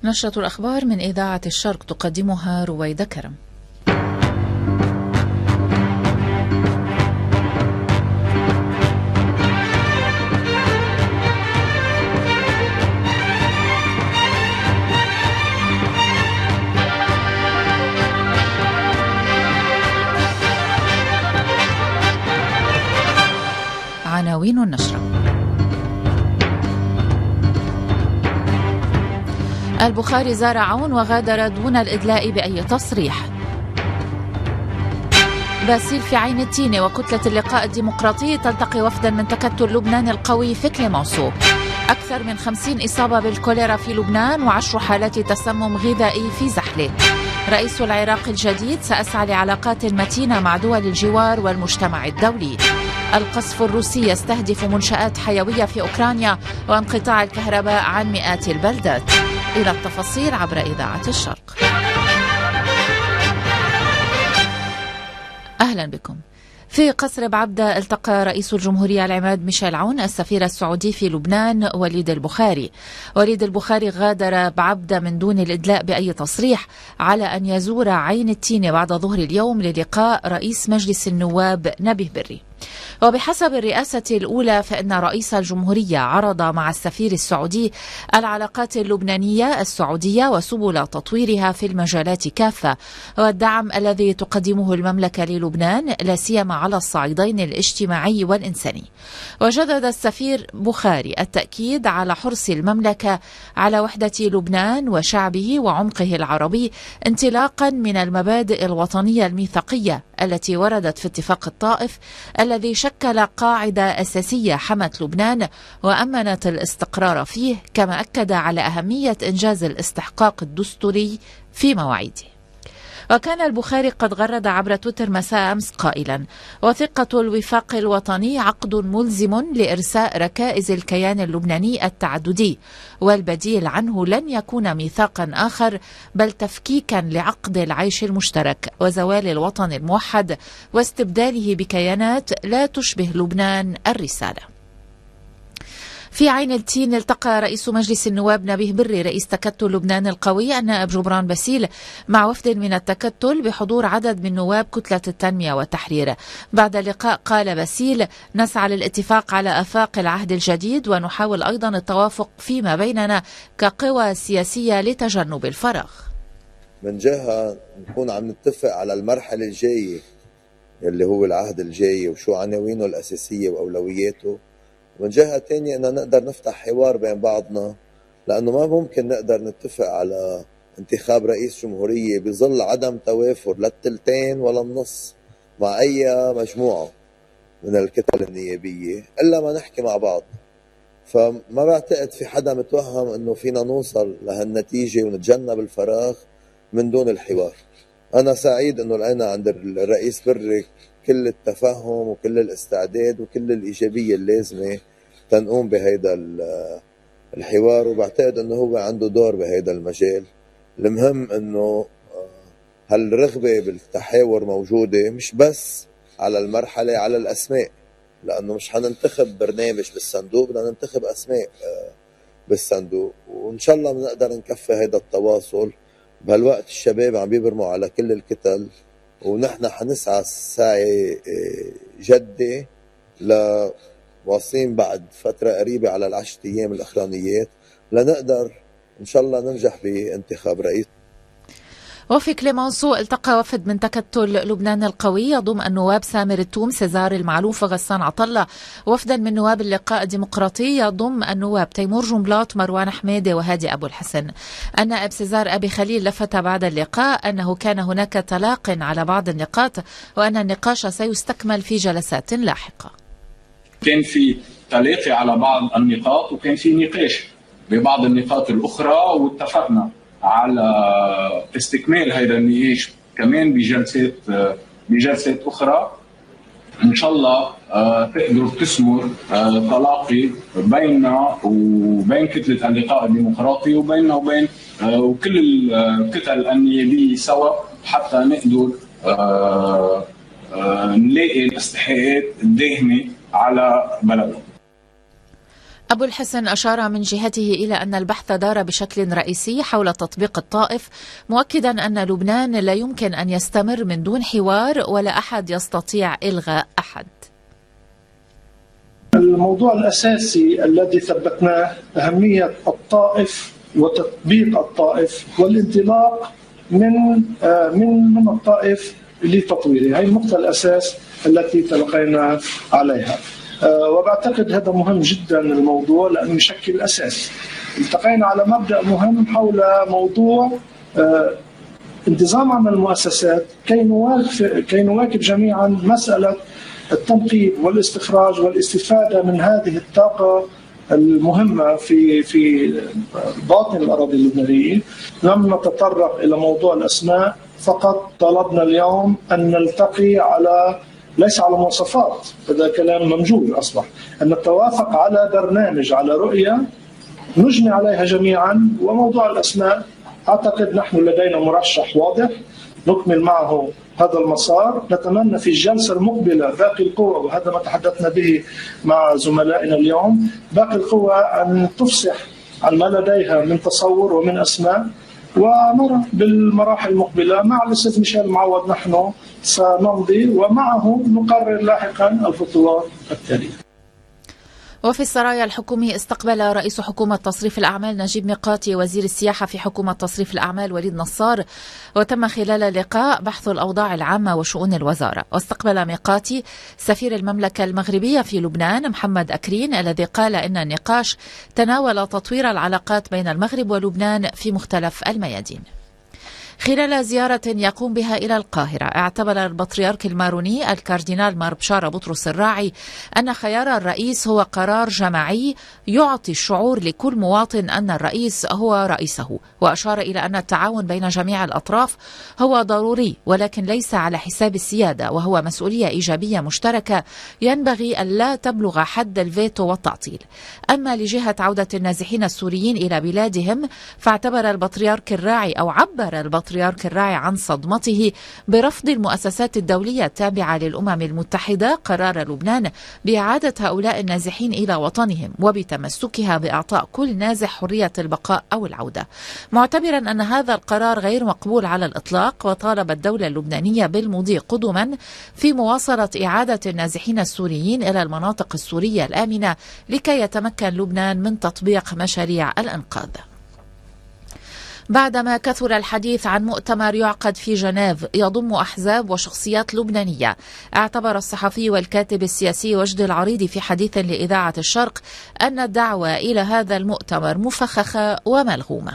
نشرة الأخبار من إذاعة الشرق تقدمها رويدة كرم. عناوين النشرة: البخاري زار عون وغادر دون الإدلاء بأي تصريح. باسيل في عين التينة وكتلة اللقاء الديمقراطي تلتقي وفدا من تكتل لبنان القوي في كليمانسو. أكثر من 50 إصابة بالكوليرا في لبنان و10 حالات تسمم غذائي في زحلة. رئيس العراق الجديد: سأسعى لعلاقات متينة مع دول الجوار والمجتمع الدولي. القصف الروسي يستهدف منشآت حيوية في أوكرانيا وانقطاع الكهرباء عن مئات البلدات. إلى التفاصيل عبر إذاعة الشرق. أهلا بكم. في قصر بعبدة التقى رئيس الجمهورية العماد ميشيل عون السفير السعودي في لبنان وليد البخاري. وليد البخاري غادر بعبدة من دون الإدلاء بأي تصريح على أن يزور عين التينة بعد ظهر اليوم للقاء رئيس مجلس النواب نبيه بري. وبحسب الرئاسة الأولى فإن رئيس الجمهورية عرض مع السفير السعودي العلاقات اللبنانية السعودية وسبل تطويرها في المجالات كافة والدعم الذي تقدمه المملكة للبنان لا سيما على الصعيدين الاجتماعي والإنساني. وجدد السفير بخاري التأكيد على حرص المملكة على وحدة لبنان وشعبه وعمقه العربي انطلاقا من المبادئ الوطنية الميثاقية التي وردت في اتفاق الطائف الذي شكل قاعدة أساسية حمت لبنان وأمنت الاستقرار فيه، كما أكد على أهمية إنجاز الاستحقاق الدستوري في مواعيده. وكان البخاري قد غرد عبر تويتر مساء أمس قائلا: وثيقة الوفاق الوطني عقد ملزم لإرساء ركائز الكيان اللبناني التعددي، والبديل عنه لن يكون ميثاقا آخر بل تفكيكا لعقد العيش المشترك وزوال الوطن الموحد واستبداله بكيانات لا تشبه لبنان الرسالة. في عين التين التقى رئيس مجلس النواب نبيه بري رئيس تكتل لبنان القوي النائب جبران باسيل مع وفد من التكتل بحضور عدد من نواب كتلة التنمية والتحرير. بعد اللقاء قال باسيل: نسعى للاتفاق على آفاق العهد الجديد ونحاول أيضا التوافق فيما بيننا كقوى سياسية لتجنب الفراغ. من جهة نكون عم نتفق على المرحلة الجاية اللي هو العهد الجاي وشو عناوينه الأساسية وأولوياته، ومن جهة تانية أننا نقدر نفتح حوار بين بعضنا، لأنه ما ممكن نقدر نتفق على انتخاب رئيس جمهورية بظل عدم توافر لا التلتين ولا النص مع أي مجموعة من الكتل النيابية إلا ما نحكي مع بعض. فما بعتقد في حدا متوهم أنه فينا نوصل لهالنتيجة ونتجنب الفراغ من دون الحوار. أنا سعيد أنه لقينا عند الرئيس بري كل التفهم وكل الاستعداد وكل الإيجابية اللازمة تنقوم بهيدا الحوار، وبعتقد أنه هو عنده دور بهيدا المجال. المهم أنه هالرغبة بالتحاور موجودة، مش بس على المرحلة، على الأسماء، لأنه مش حننتخب برنامج بالصندوق، بدنا ننتخب أسماء بالصندوق، وإن شاء الله بنقدر نكفي هيدا التواصل. بهالوقت الشباب عم بيبرموا على كل الكتل، ونحن حنسعى سعي جدي لواصلين بعد فترة قريبة على ال10 أيام الأخرانيات لنقدر إن شاء الله ننجح بانتخاب رئيس. وفي كليمانسو التقى وفد من تكتل لبنان القوي يضم النواب سامر التوم، سيزار المعلوف وغسان عطلة، وفدا من نواب اللقاء الديمقراطي يضم النواب تيمور جنبلاط، مروان حميدة وهادي أبو الحسن. النائب سيزار أبي خليل لفت بعد اللقاء أنه كان هناك تلاق على بعض النقاط وأن النقاش سيستكمل في جلسات لاحقة. كان في تلاقي على بعض النقاط وكان في نقاش ببعض النقاط الأخرى، واتفقنا على استكمال هذا النقاش كمان بجلسات أخرى. إن شاء الله تقدروا تسمر تلاقي بيننا وبين كتلة اللقاء الديمقراطي وبيننا وبين وكل الكتل النيابية سوا، حتى نقدر نلاقي الاستحقاقات الداهمة على بلدنا. أبو الحسن أشار من جهته إلى أن البحث دار بشكل رئيسي حول تطبيق الطائف، مؤكدا أن لبنان لا يمكن أن يستمر من دون حوار ولا أحد يستطيع إلغاء أحد. الموضوع الأساسي الذي ثبتناه أهمية الطائف وتطبيق الطائف والانطلاق من الطائف لتطويره. هذه النقطة الأساس التي تلقينا عليها، وبعتقد هذا مهم جدا الموضوع لأنه يشكل أساس. التقينا على مبدأ مهم حول موضوع انتظام عمل المؤسسات كي نواكب جميعا مسألة التنقيب والاستخراج والاستفادة من هذه الطاقة المهمة في باطن الأراضي اللبنانية. لم نتطرق إلى موضوع الأسماء، فقط طلبنا اليوم أن نلتقي ليس على مواصفات، هذا كلام ممجوج أصبح، أن نتوافق على برنامج، على رؤية نجمع عليها جميعا. وموضوع الأسماء أعتقد نحن لدينا مرشح واضح نكمل معه هذا المسار. نتمنى في الجلسة المقبلة باقي القوى، وهذا ما تحدثنا به مع زملائنا اليوم، باقي القوى أن تفصح عن ما لديها من تصور ومن أسماء، ونرى بالمراحل المقبلة مع الأستاذ ميشيل معوض نحن سنمضي ومعه نقرر لاحقا الخطوات التالية. وفي السرايا الحكومي استقبل رئيس حكومة تصريف الأعمال نجيب ميقاتي وزير السياحة في حكومة تصريف الأعمال وليد نصار، وتم خلال اللقاء بحث الأوضاع العامة وشؤون الوزارة. واستقبل ميقاتي سفير المملكة المغربية في لبنان محمد أكرين، الذي قال إن النقاش تناول تطوير العلاقات بين المغرب ولبنان في مختلف الميادين. خلال زيارة يقوم بها إلى القاهرة، اعتبر البطريرك الماروني الكاردينال مار بشارة بطرس الراعي أن خيار الرئيس هو قرار جماعي يعطي الشعور لكل مواطن أن الرئيس هو رئيسه، وأشار إلى أن التعاون بين جميع الأطراف هو ضروري ولكن ليس على حساب السيادة، وهو مسؤولية إيجابية مشتركة ينبغي أن لا تبلغ حد الفيتو والتعطيل. أما لجهة عودة النازحين السوريين إلى بلادهم، فاعتبر البطريرك الراعي أو عبر البطريرك الراعي عن صدمته برفض المؤسسات الدولية التابعة للأمم المتحدة قرار لبنان بإعادة هؤلاء النازحين إلى وطنهم، وبتمسكها بإعطاء كل نازح حرية البقاء أو العودة، معتبرا أن هذا القرار غير مقبول على الإطلاق. وطالب الدولة اللبنانية بالمضي قدما في مواصلة إعادة النازحين السوريين إلى المناطق السورية الآمنة لكي يتمكن لبنان من تطبيق مشاريع الإنقاذ. بعدما كثر الحديث عن مؤتمر يعقد في جنيف يضم أحزاب وشخصيات لبنانية، اعتبر الصحفي والكاتب السياسي وجد العريضي في حديث لإذاعة الشرق أن الدعوة إلى هذا المؤتمر مفخخة وملغومة.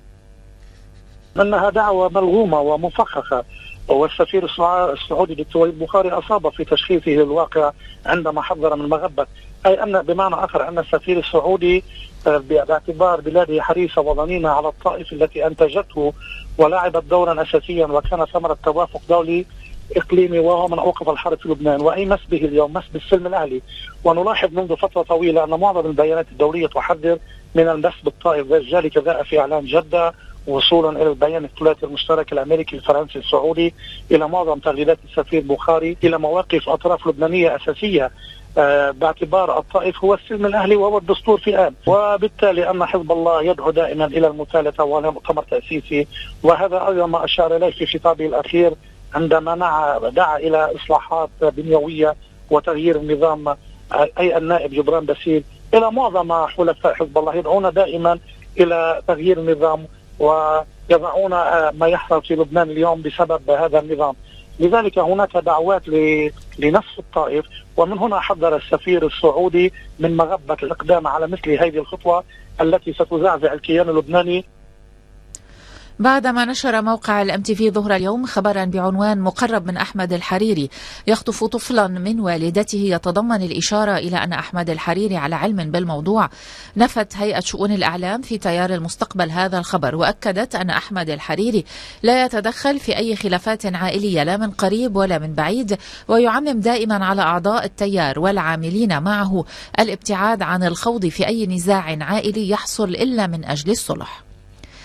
أنها دعوة ملغومة ومفخخة، والسفير السعودي دكتور البخاري أصاب في تشخيصه للواقع عندما حذر من مغبة، أي أن بمعنى آخر أن السفير السعودي باعتبار بلاده حريصة وضنينة على الطائف التي أنتجته ولعبت دورا أساسيا وكان ثمرة توافق دولي إقليمي وهو من أوقف الحرب في لبنان، وأي مس به اليوم مس بالسلم الأهلي. ونلاحظ منذ فترة طويلة أن معظم البيانات الدولية تحذر من المس بالطائف، ذلك جاء في إعلان جدة وصولا إلى البيان الثلاثي المشترك الأمريكي الفرنسي السعودي، إلى معظم تغريدات السفير بخاري، إلى مواقف أطراف لبنانية أساسية باعتبار الطائف هو السلم الأهلي وهو الدستور في الآن، وبالتالي أن حزب الله يدعو دائما إلى المثالثة وإلى مؤتمر تأسيسي. وهذا أيضا ما أشار إليه في خطابه الأخير عندما دعا إلى إصلاحات بنيوية وتغيير النظام، أي النائب جبران باسيل. إلى معظم حلفاء حزب الله يدعون دائما إلى تغيير النظام ويضعون ما يحصل في لبنان اليوم بسبب هذا النظام. لذلك هناك دعوات لنفس الطائف، ومن هنا حذر السفير السعودي من مغبة الإقدام على مثل هذه الخطوة التي ستزعزع الكيان اللبناني. بعدما نشر موقع الMTV ظهر اليوم خبرا بعنوان مقرب من أحمد الحريري يخطف طفلا من والدته يتضمن الإشارة إلى أن أحمد الحريري على علم بالموضوع، نفت هيئة شؤون الإعلام في تيار المستقبل هذا الخبر، وأكدت أن أحمد الحريري لا يتدخل في أي خلافات عائلية لا من قريب ولا من بعيد، ويعمم دائما على أعضاء التيار والعاملين معه الابتعاد عن الخوض في أي نزاع عائلي يحصل إلا من أجل الصلح.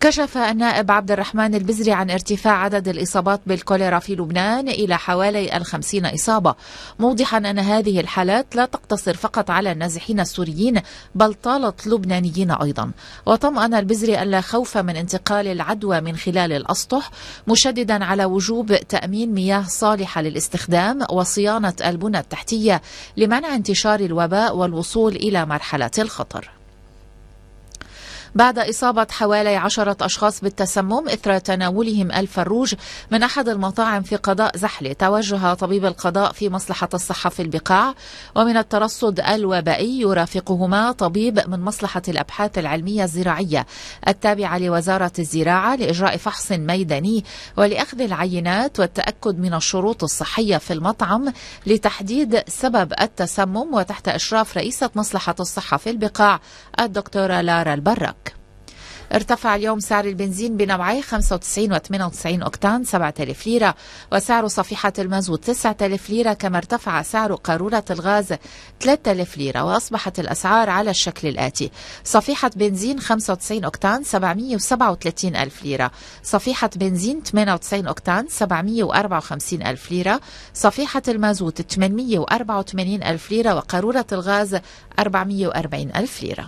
كشف النائب عبد الرحمن البزري عن ارتفاع عدد الإصابات بالكوليرا في لبنان إلى حوالي 50 إصابة، موضحا أن هذه الحالات لا تقتصر فقط على النازحين السوريين بل طالت لبنانيين أيضا. وطمأن البزري أن لا خوف من انتقال العدوى من خلال الأسطح، مشددا على وجوب تأمين مياه صالحة للاستخدام وصيانة البنى التحتية لمنع انتشار الوباء والوصول إلى مرحلة الخطر. بعد إصابة حوالي 10 أشخاص بالتسمم إثر تناولهم الفروج من أحد المطاعم في قضاء زحلة، توجه طبيب القضاء في مصلحة الصحة في البقاع ومن الترصد الوبائي يرافقهما طبيب من مصلحة الأبحاث العلمية الزراعية التابعة لوزارة الزراعة لإجراء فحص ميداني ولأخذ العينات والتأكد من الشروط الصحية في المطعم لتحديد سبب التسمم، وتحت إشراف رئيسة مصلحة الصحة في البقاع الدكتورة لارا البرك. ارتفع اليوم سعر البنزين بنوعيه 95 و 98 أكتان 7000 ليرة، وسعر صفيحة المازوت 9000 ليرة، كما ارتفع سعر قارورة الغاز 3000 ليرة، وأصبحت الأسعار على الشكل الآتي: صفيحة بنزين 95 أكتان 737 ألف ليرة، صفيحة بنزين 98 أكتان 754 ألف ليرة، صفيحة المازوت 884 ألف ليرة، وقارورة الغاز 440 ألف ليرة.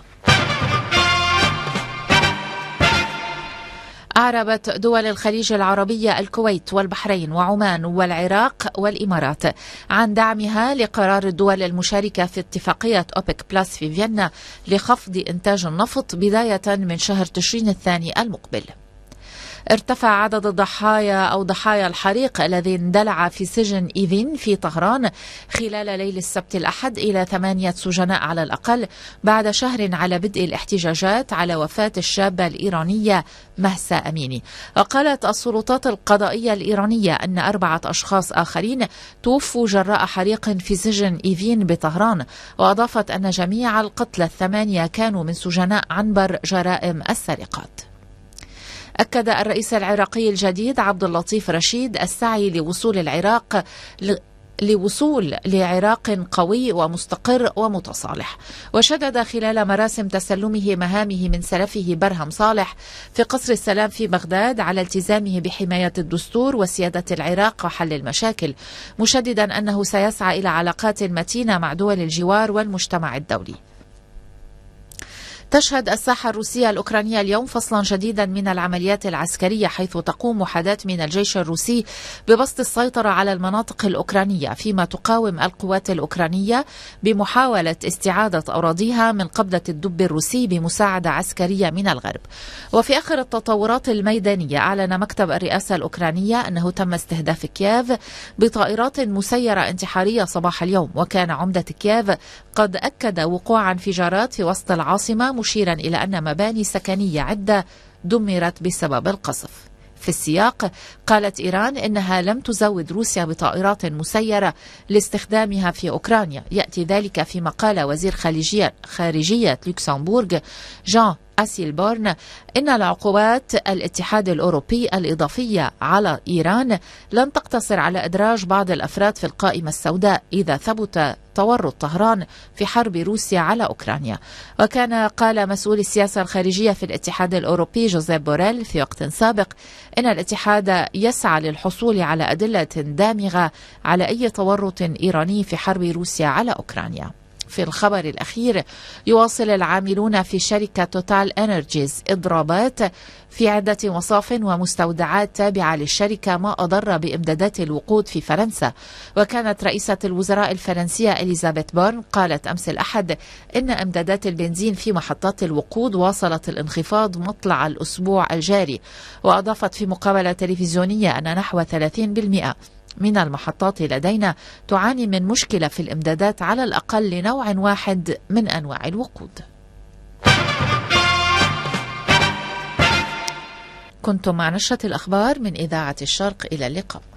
أعربت دول الخليج العربية الكويت والبحرين وعمان والعراق والإمارات عن دعمها لقرار الدول المشاركة في اتفاقية أوبك بلس في فيينا لخفض إنتاج النفط بداية من شهر تشرين الثاني المقبل. ارتفع عدد ضحايا الحريق الذي اندلع في سجن إيفين في طهران خلال ليل السبت الأحد إلى 8 سجناء على الأقل، بعد شهر على بدء الاحتجاجات على وفاة الشابة الإيرانية مهسا أميني. وقالت السلطات القضائية الإيرانية أن 4 أشخاص آخرين توفوا جراء حريق في سجن إيفين بطهران، وأضافت أن جميع القتلى 8 كانوا من سجناء عنبر جرائم السرقات. أكد الرئيس العراقي الجديد عبد اللطيف رشيد السعي لوصول لعراق قوي ومستقر ومتصالح، وشدد خلال مراسم تسلمه مهامه من سلفه برهم صالح في قصر السلام في بغداد على التزامه بحماية الدستور وسيادة العراق وحل المشاكل، مشددا أنه سيسعى إلى علاقات متينة مع دول الجوار والمجتمع الدولي. تشهد الساحة الروسية الأوكرانية اليوم فصلا جديدا من العمليات العسكرية، حيث تقوم وحدات من الجيش الروسي ببسط السيطرة على المناطق الأوكرانية، فيما تقاوم القوات الأوكرانية بمحاولة استعادة أراضيها من قبضة الدب الروسي بمساعدة عسكرية من الغرب. وفي آخر التطورات الميدانية، أعلن مكتب الرئاسة الأوكرانية أنه تم استهداف كييف بطائرات مسيرة انتحارية صباح اليوم، وكان عمدة كييف قد أكد وقوع انفجارات في وسط العاصمة، مشيرا إلى أن مباني سكنية عدة دمرت بسبب القصف. في السياق، قالت إيران إنها لم تزود روسيا بطائرات مسيرة لاستخدامها في أوكرانيا. يأتي ذلك فيما قال وزير خارجية لوكسمبورغ جان أسيلبورن إن العقوبات الاتحاد الأوروبي الإضافية على إيران لن تقتصر على إدراج بعض الأفراد في القائمة السوداء إذا ثبت تورط طهران في حرب روسيا على أوكرانيا. وكان قال مسؤول السياسة الخارجية في الاتحاد الأوروبي جوزيف بوريل في وقت سابق إن الاتحاد يسعى للحصول على أدلة دامغة على أي تورط إيراني في حرب روسيا على أوكرانيا. في الخبر الأخير، يواصل العاملون في شركة توتال إنرجيز إضرابات في عدة مصاف ومستودعات تابعة للشركة، ما أضر بإمدادات الوقود في فرنسا. وكانت رئيسة الوزراء الفرنسية إليزابيث بورن قالت أمس الأحد إن إمدادات البنزين في محطات الوقود واصلت الانخفاض مطلع الأسبوع الجاري. وأضافت في مقابلة تلفزيونية أن نحو 30% من المحطات لدينا تعاني من مشكلة في الإمدادات على الأقل لنوع واحد من أنواع الوقود. كنتم مع نشرة الأخبار من إذاعة الشرق، إلى اللقاء.